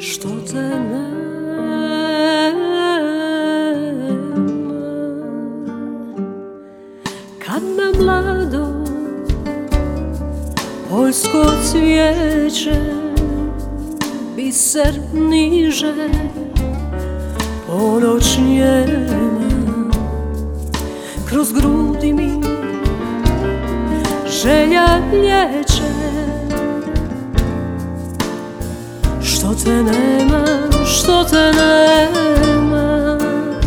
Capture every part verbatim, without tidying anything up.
što te nema. Kad me mlado poljsko cvijeće biser niže ponoć njema, kroz grudi mi želja liječe. Što te nema, što te nema,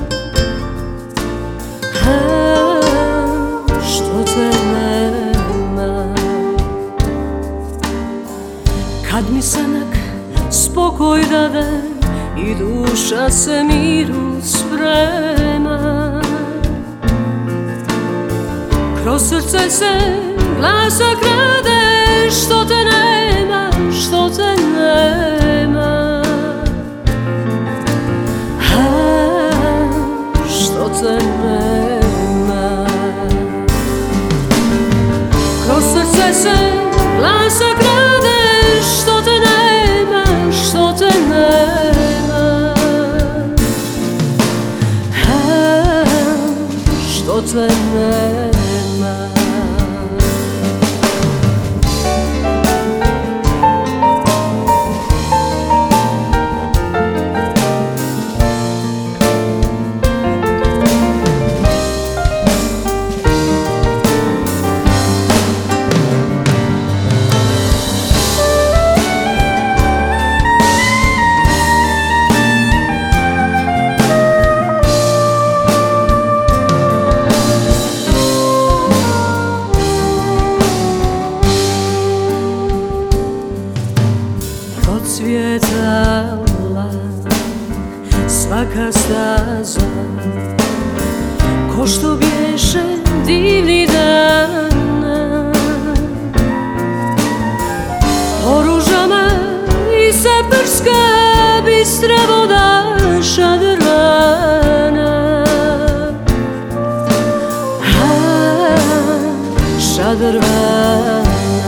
a, što te nema. Kad mi sanak spokoj dade i duša se miru sprema, kroz srce se glasa krade. Što te nema, što te nema, a, što te nema. Kroz srce se glasa krade. Što te nema, što te nema, a, što te nema. Procvjetala svaka staza, ko što bješe divni dan. Po ružama i seprska bistra voda šadrvana, a, šadrvana.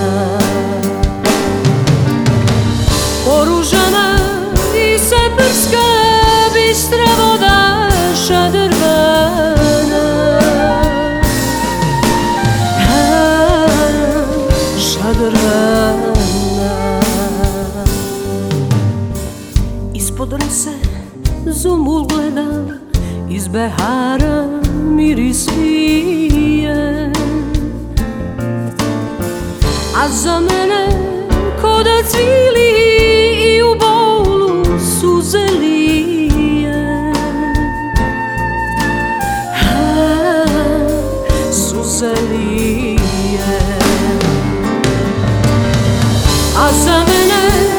Po ružama i seprska bistra voda šadrvana, a, šadrvana. Ispod rose zumul gleda, iz behara miris pije, a za mene ko da cvili i u bolu suze lije, a, suze lije. A za mene